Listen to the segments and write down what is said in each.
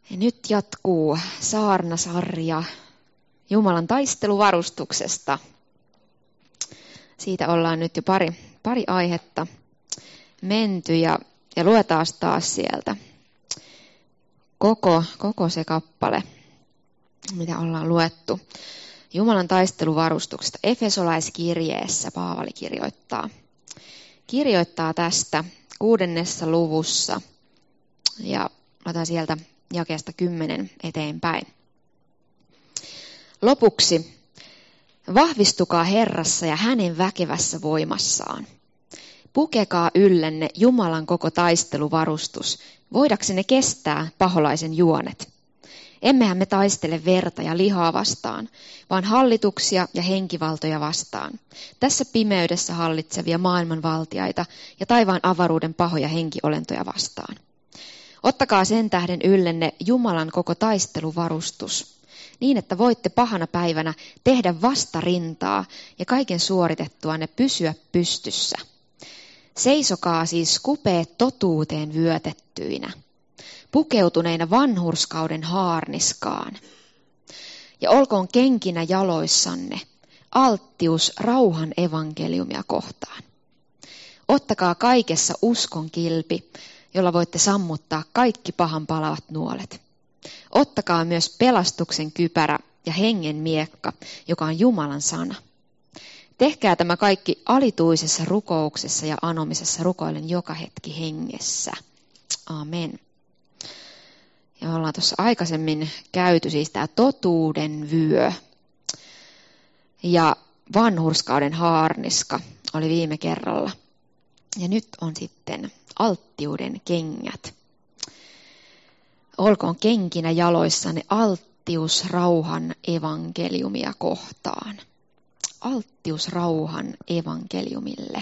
Ja nyt jatkuu saarnasarja Jumalan taisteluvarustuksesta. Siitä ollaan nyt jo pari aihetta menty ja luetaan taas sieltä koko se kappale, mitä ollaan luettu. Jumalan taisteluvarustuksesta Efesolaiskirjeessä Paavali kirjoittaa tästä 6. luvussa ja otan sieltä jakeesta 10 eteenpäin. Lopuksi vahvistukaa Herrassa ja hänen väkevässä voimassaan. Pukekaa yllenne Jumalan koko taisteluvarustus, voidaksenne kestää paholaisen juonet. Emmehän me taistele verta ja lihaa vastaan, vaan hallituksia ja henkivaltoja vastaan. Tässä pimeydessä hallitsevia maailmanvaltiaita ja taivaan avaruuden pahoja henkiolentoja vastaan. Ottakaa sen tähden yllenne Jumalan koko taisteluvarustus, niin että voitte pahana päivänä tehdä vastarintaa ja kaiken suoritettuanne pysyä pystyssä. Seisokaa siis kupeet totuuteen vyötettyinä, pukeutuneina vanhurskauden haarniskaan. Ja olkoon kenkinä jaloissanne alttius rauhan evankeliumia kohtaan. Ottakaa kaikessa uskon kilpi, jolla voitte sammuttaa kaikki pahan palavat nuolet. Ottakaa myös pelastuksen kypärä ja hengen miekka, joka on Jumalan sana. Tehkää tämä kaikki alituisessa rukouksessa ja anomisessa rukoillen joka hetki hengessä. Amen. Ja me ollaan tuossa aikaisemmin käyty siis tämä totuuden vyö ja vanhurskauden haarniska oli viime kerralla. Ja nyt on sitten alttiuden kengät. Olkoon kenkinä jaloissanne alttius rauhan evankeliumia kohtaan. Alttius rauhan evankeliumille.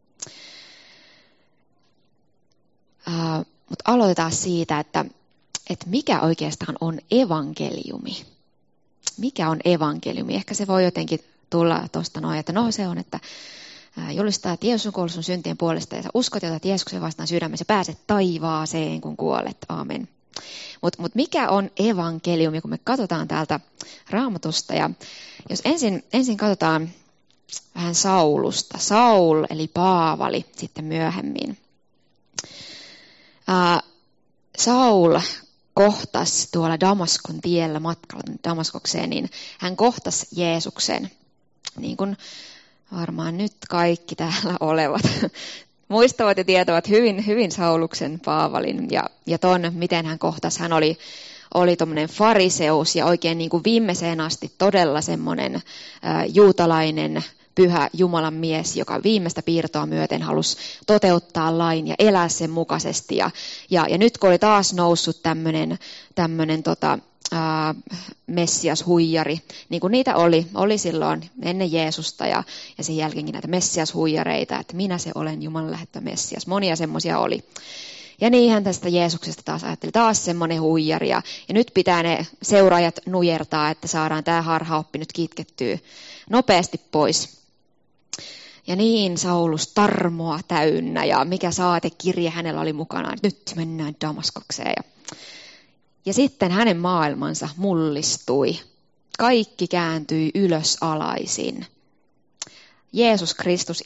Mutta aloitetaan siitä, että mikä oikeastaan on evankeliumi. Mikä on evankeliumi? Ehkä se voi jotenkin tulla tuosta noin, että no se on, että julistaa, että Jeesus on kuollut sun syntien puolesta ja sä uskot ja otat Jeesuksen vastaan sydämessä ja pääset taivaaseen, kun kuolet. Aamen. Mutta mikä on evankeliumi, kun me katsotaan täältä Raamatusta ja jos ensin katsotaan vähän Saulusta. Saul eli Paavali sitten myöhemmin. Saul kohtasi tuolla Damaskon tiellä matkalla Damaskokseen, niin hän kohtasi Jeesuksen, niin kuin varmaan nyt kaikki täällä olevat muistavat ja tietävät hyvin Sauluksen Paavalin ja ton, miten hän kohtasi. Hän oli tommoinen fariseus ja oikein niin kuin viimeiseen asti todella semmoinen juutalainen pyhä Jumalan mies, joka viimeistä piirtoa myöten halusi toteuttaa lain ja elää sen mukaisesti. Ja nyt kun oli taas noussut tämmöinen Messias-huijari, niin kuin niitä oli silloin ennen Jeesusta ja sen jälkeenkin näitä Messias-huijareita, että minä se olen Jumalan lähettämä Messias. Monia semmoisia oli. Ja niinhän tästä Jeesuksesta taas ajatteli taas semmoinen huijari ja nyt pitää ne seuraajat nujertaa, että saadaan tämä harhaoppi nyt kitkettyä nopeasti pois. Ja niin Saulus tarmoa täynnä ja mikä saatekirje hänellä oli mukana, että nyt mennään Damaskokseen. Ja sitten hänen maailmansa mullistui. Kaikki kääntyi ylösalaisin. Jeesus Kristus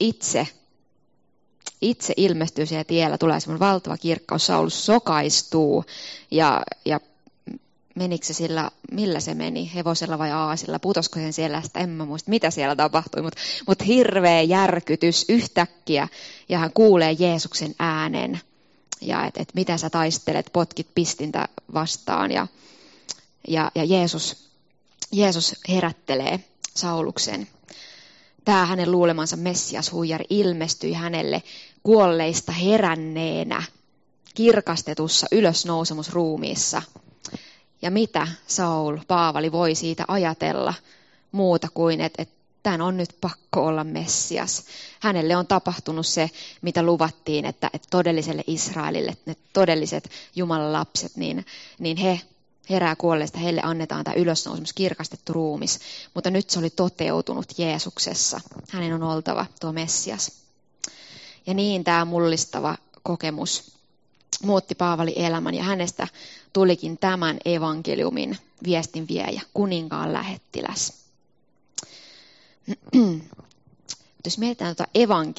itse ilmestyy siellä tiellä, tulee semmoinen valtava kirkkaus, Saulus sokaistuu ja menikö se sillä, millä se meni, hevosella vai aasilla, putosko sen siellä, sitä en mä muista mitä siellä tapahtui, mutta hirveä järkytys yhtäkkiä ja hän kuulee Jeesuksen äänen ja että mitä sä taistelet, potkit pistintä vastaan ja Jeesus herättelee Sauluksen. Tämä hänen luulemansa Messias-huijari ilmestyi hänelle kuolleista heränneenä, kirkastetussa ylösnousemusruumiissa. Ja mitä Paavali voi siitä ajatella muuta kuin, että tämän on nyt pakko olla Messias. Hänelle on tapahtunut se, mitä luvattiin, että todelliselle Israelille, ne todelliset Jumalan lapset, niin he herää kuolleista, heille annetaan tämä ylösnousemus, kirkastettu ruumis. Mutta nyt se oli toteutunut Jeesuksessa. Hänen on oltava tuo Messias. Ja niin tämä mullistava kokemus muutti Paavalin elämän ja hänestä tulikin tämän evankeliumin viestinviejä, kuninkaan lähettiläs. Jos mietitään tuota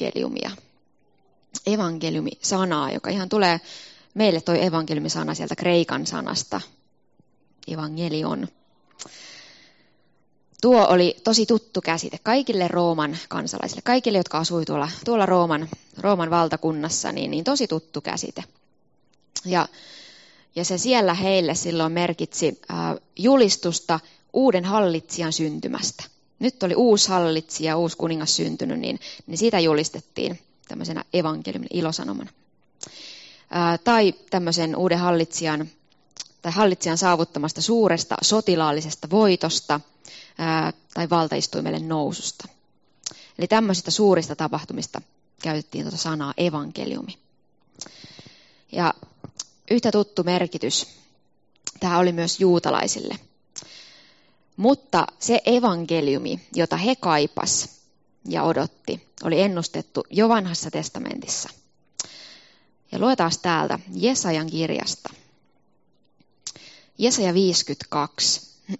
evankeliumi-sanaa, joka ihan tulee meille toi evankeliumisana sieltä kreikan sanasta, evangelion. Tuo oli tosi tuttu käsite kaikille Rooman kansalaisille, kaikille, jotka asui tuolla Rooman valtakunnassa, niin tosi tuttu käsite. Ja se siellä heille silloin merkitsi julistusta uuden hallitsijan syntymästä. Nyt oli uusi hallitsija, uusi kuningas syntynyt, niin siitä julistettiin tämmöisenä evankeliumin ilosanomana. Tai tämmöisen uuden hallitsijan saavuttamasta suuresta sotilaallisesta voitosta tai valtaistuimelle noususta. Eli tämmöisistä suurista tapahtumista käytettiin tuota sanaa evankeliumi. Ja yhtä tuttu merkitys tämä oli myös juutalaisille. Mutta se evankeliumi, jota he kaipas ja odotti, oli ennustettu jo vanhassa testamentissa. Ja luetaan täältä Jesajan kirjasta. Jesaja 52.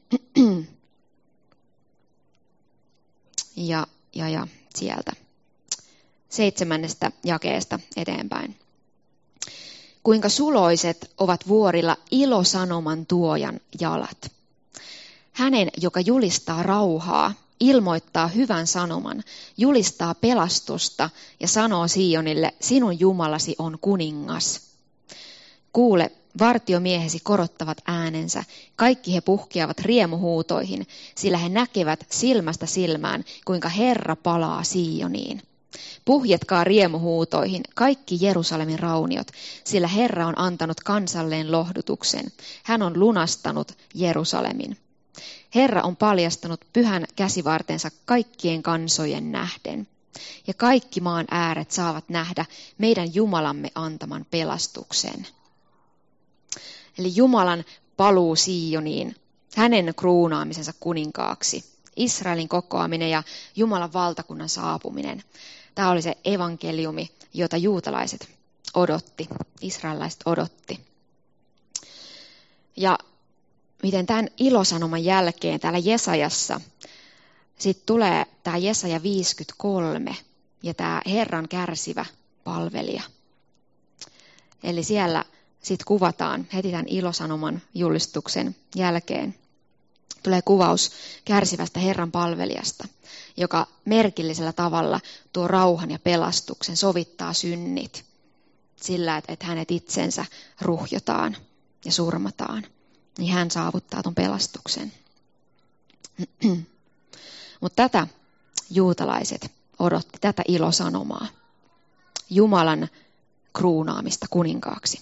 Ja sieltä 7. jakeesta eteenpäin. Kuinka suloiset ovat vuorilla ilosanoman tuojan jalat. Hänen, joka julistaa rauhaa, ilmoittaa hyvän sanoman, julistaa pelastusta ja sanoo Sionille, sinun Jumalasi on kuningas. Kuule, vartiomiehesi korottavat äänensä, kaikki he puhkeavat riemuhuutoihin, sillä he näkevät silmästä silmään, kuinka Herra palaa Sioniin. Puhjetkaa riemuhuutoihin, kaikki Jerusalemin rauniot, sillä Herra on antanut kansalleen lohdutuksen. Hän on lunastanut Jerusalemin. Herra on paljastanut pyhän käsivartensa kaikkien kansojen nähden. Ja kaikki maan ääret saavat nähdä meidän Jumalamme antaman pelastuksen. Eli Jumalan paluu Sioniin, hänen kruunaamisensa kuninkaaksi, Israelin kokoaminen ja Jumalan valtakunnan saapuminen. Tämä oli se evankeliumi, jota juutalaiset odotti, israelilaiset odotti. Ja miten tämän ilosanoman jälkeen täällä Jesajassa sitten tulee tämä Jesaja 53 ja tämä Herran kärsivä palvelija. Eli siellä sitten kuvataan heti tämän ilosanoman julistuksen jälkeen. Tulee kuvaus kärsivästä Herran palvelijasta, joka merkillisellä tavalla tuo rauhan ja pelastuksen, sovittaa synnit sillä, että hänet itsensä ruhjotaan ja surmataan. Niin hän saavuttaa tuon pelastuksen. Mutta tätä juutalaiset odotti, tätä ilosanomaa. Jumalan kruunaamista kuninkaaksi.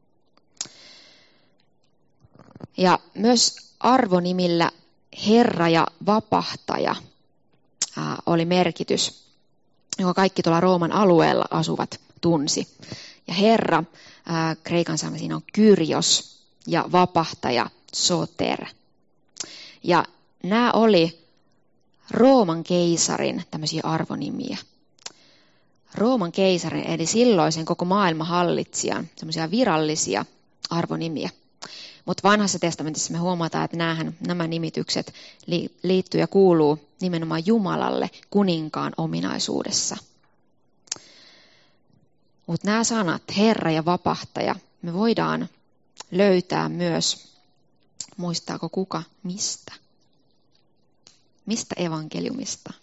Ja myös arvonimillä Herra ja Vapahtaja oli merkitys, jonka kaikki tuolla Rooman alueella asuvat tunsi. Ja Herra, kreikan sana siinä on Kyrios ja Vapahtaja Soter. Ja nämä oli Rooman keisarin tämmöisiä arvonimiä. Rooman keisarin eli silloisen koko maailman hallitsijan semmoisia virallisia arvonimiä. Mutta vanhassa testamentissa me huomataan, että nämä nimitykset liittyy ja kuuluu nimenomaan Jumalalle kuninkaan ominaisuudessa. Mutta nämä sanat, Herra ja Vapahtaja, me voidaan löytää myös, muistaako kuka, mistä? Mistä evankeliumista?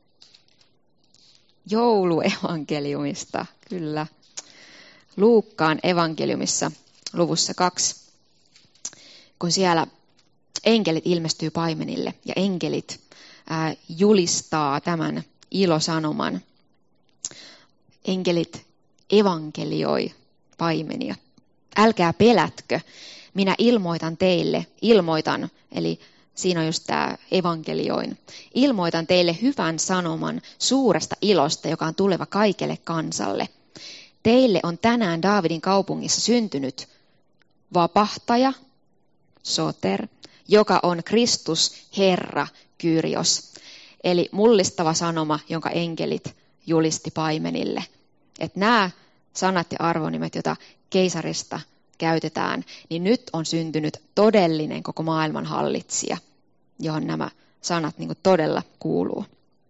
Jouluevankeliumista, kyllä. Luukkaan evankeliumissa luvussa 2. Kun siellä enkelit ilmestyy paimenille ja enkelit julistaa tämän ilosanoman. Enkelit evankelioi paimenia. Älkää pelätkö, minä ilmoitan teille, eli siinä on just tämä evankelioin. Ilmoitan teille hyvän sanoman suuresta ilosta, joka on tuleva kaikelle kansalle. Teille on tänään Daavidin kaupungissa syntynyt vapahtaja, Soter, joka on Kristus, Herra, Kyrios. Eli mullistava sanoma, jonka enkelit julisti paimenille. Että nämä sanat ja arvonimet, joita keisarista käytetään, niin nyt on syntynyt todellinen koko maailman hallitsija, johon nämä sanat niin kuin todella kuuluu.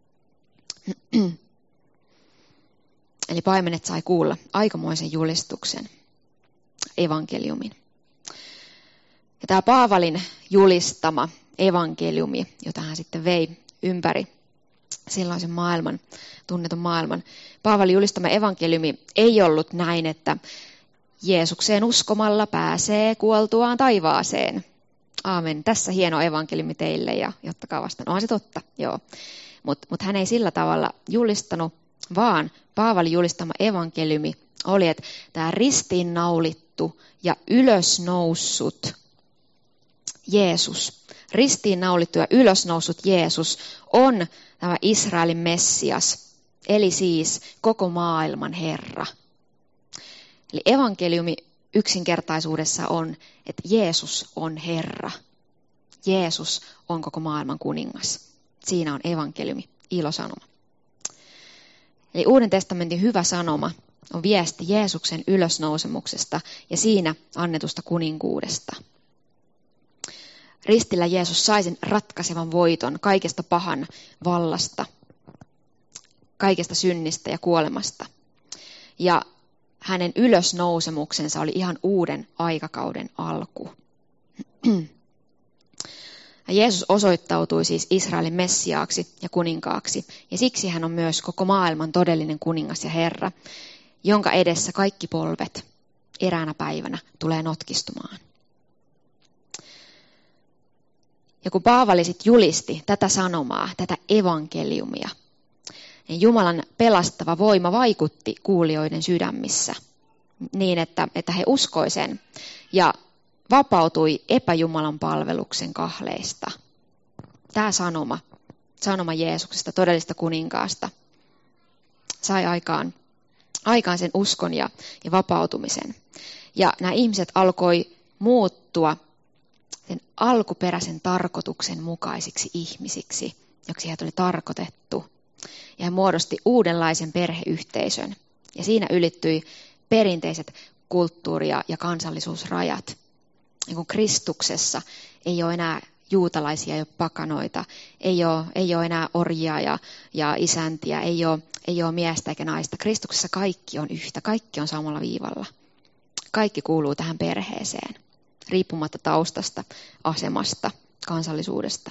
Eli paimenet sai kuulla aikamoisen julistuksen, evankeliumin. Ja tämä Paavalin julistama evankeliumi, jota hän sitten vei ympäri silloisen maailman, tunnetun maailman. Paavalin julistama evankeliumi ei ollut näin, että Jeesukseen uskomalla pääsee kuoltuaan taivaaseen. Aamen. Tässä hieno evankeliumi teille ja jottakaa vastaan. Onhan se totta, joo. Mutta hän ei sillä tavalla julistanut, vaan Paavalin julistama evankeliumi oli, että tämä ristiinnaulittu ja ylösnoussut Jeesus, ristiinnaulittu ja ylösnoussut Jeesus on tämä Israelin Messias, eli siis koko maailman Herra. Eli evankeliumi yksinkertaisuudessa on, että Jeesus on Herra. Jeesus on koko maailman kuningas. Siinä on evankeliumi, ilosanoma. Eli Uuden testamentin hyvä sanoma on viesti Jeesuksen ylösnousemuksesta ja siinä annetusta kuninkuudesta. Ristillä Jeesus sai sen ratkaisevan voiton kaikesta pahan vallasta, kaikesta synnistä ja kuolemasta. Ja hänen ylösnousemuksensa oli ihan uuden aikakauden alku. Ja Jeesus osoittautui siis Israelin Messiaaksi ja kuninkaaksi, ja siksi hän on myös koko maailman todellinen kuningas ja Herra, jonka edessä kaikki polvet eräänä päivänä tulee notkistumaan. Ja kun Paavali sitten julisti tätä sanomaa, tätä evankeliumia, niin Jumalan pelastava voima vaikutti kuulijoiden sydämissä niin, että he uskoi sen ja vapautui epäjumalan palveluksen kahleista. Tämä sanoma Jeesuksesta, todellista kuninkaasta, sai aikaan sen uskon ja vapautumisen. Ja nämä ihmiset alkoi muuttua sen alkuperäisen tarkoituksen mukaisiksi ihmisiksi, joksi heitä oli tarkoitettu. Ja he muodosti uudenlaisen perheyhteisön. Ja siinä ylittyi perinteiset kulttuuri- ja kansallisuusrajat. Niin kuin Kristuksessa ei ole enää juutalaisia ja pakanoita, ei ole enää orjia ja isäntiä, ei ole miestä eikä naista. Kristuksessa kaikki on yhtä, kaikki on samalla viivalla. Kaikki kuuluu tähän perheeseen, riippumatta taustasta, asemasta, kansallisuudesta.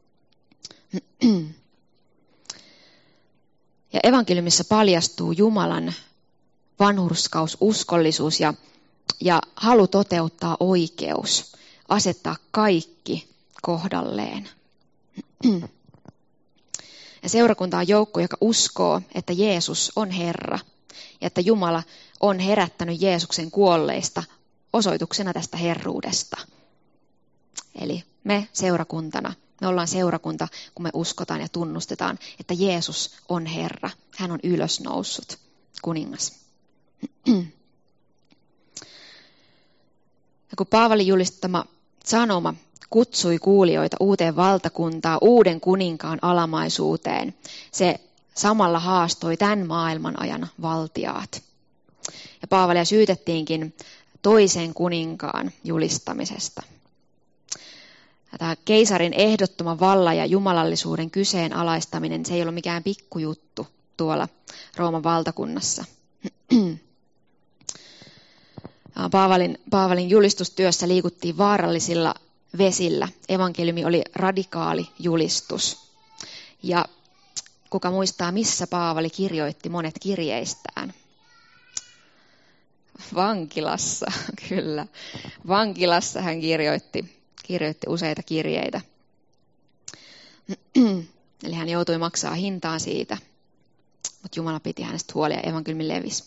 Ja evankeliumissa paljastuu Jumalan vanhurskaus, uskollisuus ja halu toteuttaa oikeus, asettaa kaikki kohdalleen. Ja seurakunta on joukko, joka uskoo, että Jeesus on Herra ja että Jumala on herättänyt Jeesuksen kuolleista osoituksena tästä herruudesta. Eli me seurakuntana, me ollaan seurakunta, kun me uskotaan ja tunnustetaan, että Jeesus on Herra. Hän on ylösnoussut kuningas. Ja kun Paavalin julistama sanoma kutsui kuulijoita uuteen valtakuntaan, uuden kuninkaan alamaisuuteen, se samalla haastoi tämän maailman ajan valtiaat. Ja Paavalia syytettiinkin toisen kuninkaan julistamisesta. Ja tämä keisarin ehdottoman vallan ja jumalallisuuden kyseenalaistaminen, se ei ollut mikään pikkujuttu tuolla Rooman valtakunnassa. Paavalin julistustyössä liikuttiin vaarallisilla vesillä. Evankeliumi oli radikaali julistus. Ja kuka muistaa, missä Paavali kirjoitti monet kirjeistään? Vankilassa, kyllä. Vankilassa hän kirjoitti useita kirjeitä. Eli hän joutui maksaa hintaan siitä, mutta Jumala piti hänestä huolia ja evankeliumi levisi.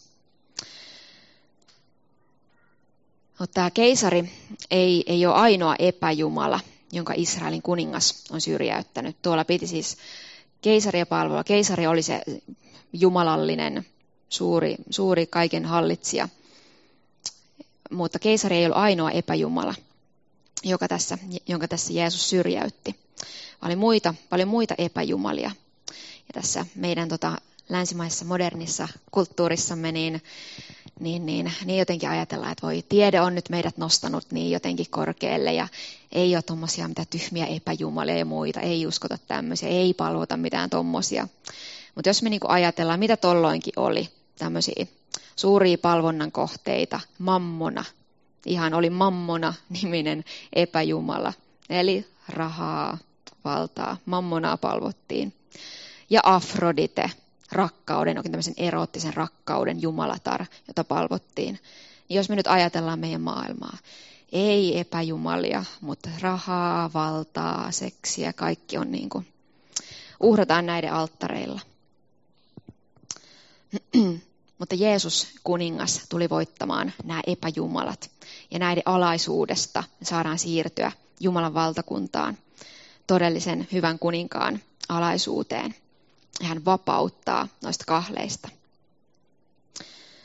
Mutta tämä keisari ei ole ainoa epäjumala, jonka Israelin kuningas on syrjäyttänyt. Tuolla piti siis keisaria palvella. Keisari oli se jumalallinen, suuri kaiken hallitsija. Mutta keisari ei ollut ainoa epäjumala, jonka tässä Jeesus syrjäytti. Oli paljon muita epäjumalia. Ja tässä meidän länsimaisessa modernissa kulttuurissamme, niin niin jotenkin ajatellaan, että voi, tiede on nyt meidät nostanut niin jotenkin korkealle ja ei ole tuommoisia mitä tyhmiä epäjumalia ja muita, ei uskota tämmöisiä, ei palvota mitään tommosia. Mutta jos me niinku ajatellaan, mitä tolloinkin oli, tämmöisiä suuria palvonnan kohteita, mammona, ihan oli Mammona-niminen epäjumala, eli rahaa, valtaa, mammonaa palvottiin. Ja Afrodite, rakkauden, oikein tämmöisen eroottisen rakkauden jumalatar, jota palvottiin. Jos me nyt ajatellaan meidän maailmaa, ei epäjumalia, mutta rahaa, valtaa, seksiä, kaikki on niin kuin, uhrataan näiden alttareilla. Mutta Jeesus kuningas tuli voittamaan nämä epäjumalat ja näiden alaisuudesta saadaan siirtyä Jumalan valtakuntaan, todellisen hyvän kuninkaan alaisuuteen. Ja hän vapauttaa noista kahleista.